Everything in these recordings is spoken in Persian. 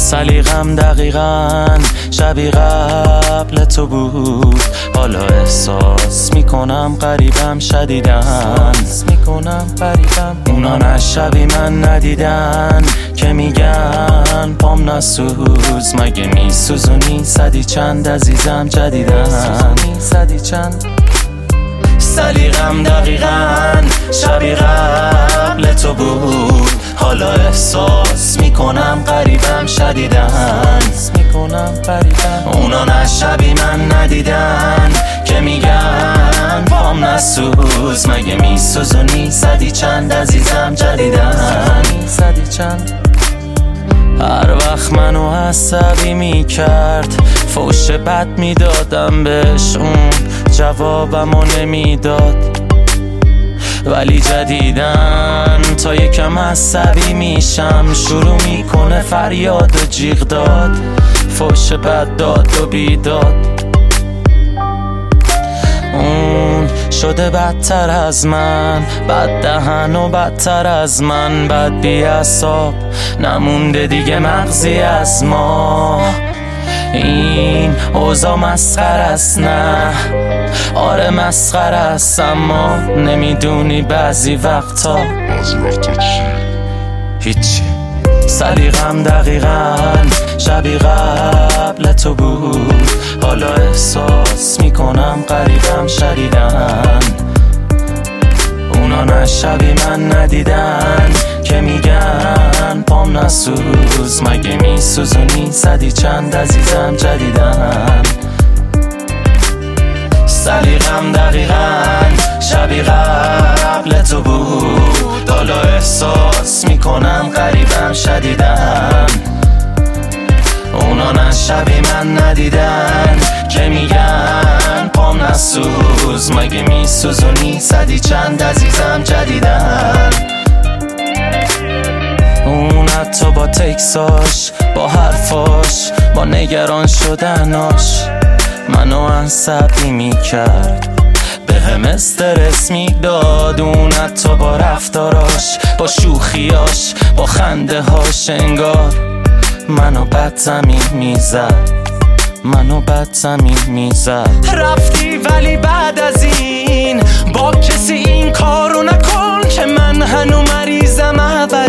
سلیقم دقیقاً شبیه قبل تو بود. حالا احساس میکنم قریبم شدیدن، اونا نه شبیه من ندیدن که میگن پام نسوز. مگه میسوزونی صدی چند عزیزم جدیدن؟ سلیقم دقیقاً شبیه قبل تو بود. حالا احساس میکنم قریبم شدیدن، اونا نه شبیه من ندیدن که میگن پام نسوز. مگه میسوزونی صدی چند عزیزم جدیدن؟ هر وقت منو عصبی میکرد فوش بد میدادم بهش، اون جوابمو نمیداد. ولی جدیدن تا یکم عصبی میشم شروع میکنه فریاد و جیغ داد، فوش بد داد و بیداد. اون شده بدتر از من، بد دهن و بدتر از من، بد بی اعصاب، نمونده دیگه مغزی از ما. این اوضاع مسخره است، نه آره مسخره است، اما نمیدونی بعضی وقتا هیچی. سلیقم دقیقاً شبیه قبل تو بود. حالا احساس میکنم قریبم شدیدن، اونا نه شبیه من ندیدن که میگن پام نسوز. مگه میسوزونی صدی چند عزیزم جدیدن؟ سلیقم دقیقاً شبیه قبل تو بود. حالا احساس میکنم قریبم شدیدن، اونا نه شبیه من ندیدن که میگن پام نسوز. مگه میسوزونی صدی چند عزیزم جدیدن؟ اون حتی با تکساش، با حرفاش، با نگران شدناش منو عصبی میکرد، به هم استرس میداد. اون حتی با رفتاراش، با شوخیاش، با خنده هاش انگار منو بد زمین میزد. رفتی ولی بعد از این با کسی این کارو نکن که من هنو مریضم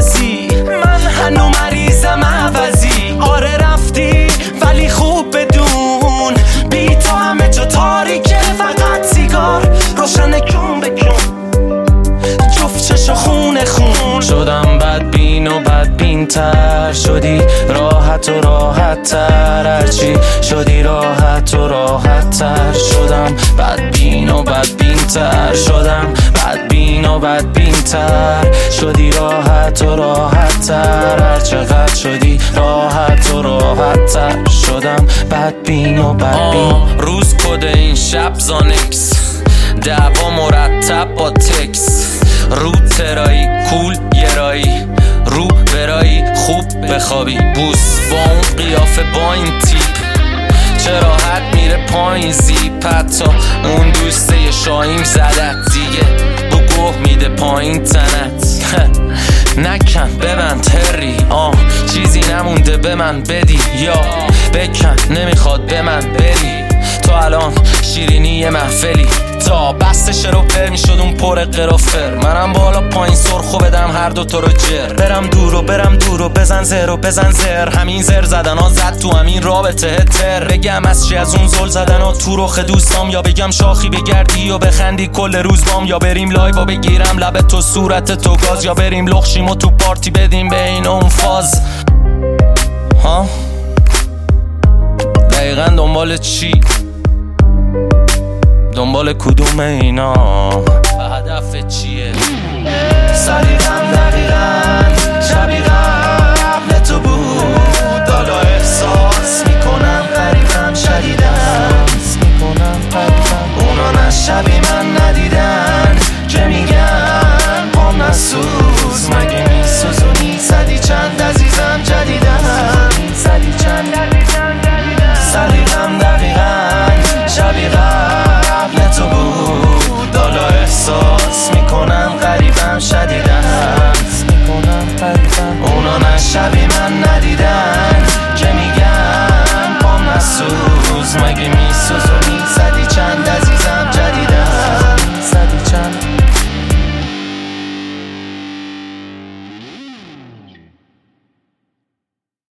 عوضی. آره رفتی ولی خوب بدون بی تو همه جا تاریکه، فقط سیگار روشن کن جفت چشا خون شدم. بدبین و بدبین تر شدی، راحت و راحت تر، هرچی شدی راحت و راحت تر شدم. بدبین و بدبین تر شدم، بدبین و بدبین تر شدی، راحت و راحت تر، هر چقدر شدی راحت و راحت تر شدم. بدبین و بدبین. روز کد این شب زانکس، دعوا مرتب با تکس، رو ترایی کول گرایی، رو برایی خوب بخوابی، بوس با اون قیافه با این تیپ، چه راحت میره پایین زیپ. حتی اون دوسته شاهیم زدت دیگه بو گوه میده پایین تنت. نکن ببند هری، چیزی نمونده به من بدی یا بکن، نمیخواد به من بری. تو الان شیرینی یه محفلی، تا بستش رو پر میشد اون پر قرافر. منم بالا پایین سرخو بدم هر دو تو رو جر، برم دور و بزن زر، همین زر زدن ها زد تو همین رابطه تر. بگم از چی از اون زل زدن ها تو رخ دوستام، یا بگم شاخی بگردی و بخندی کل روز بام، یا بریم لایو و بگیرم لب تو صورت تو گاز، یا بریم لخشیم و تو پارتی بدیم به این اون فاز. ها دقیقا دنبال چی؟ دنبال کدوم اینا؟ و هدف چیه؟ سلیقم دقیقاً شبیه قبل تو بود.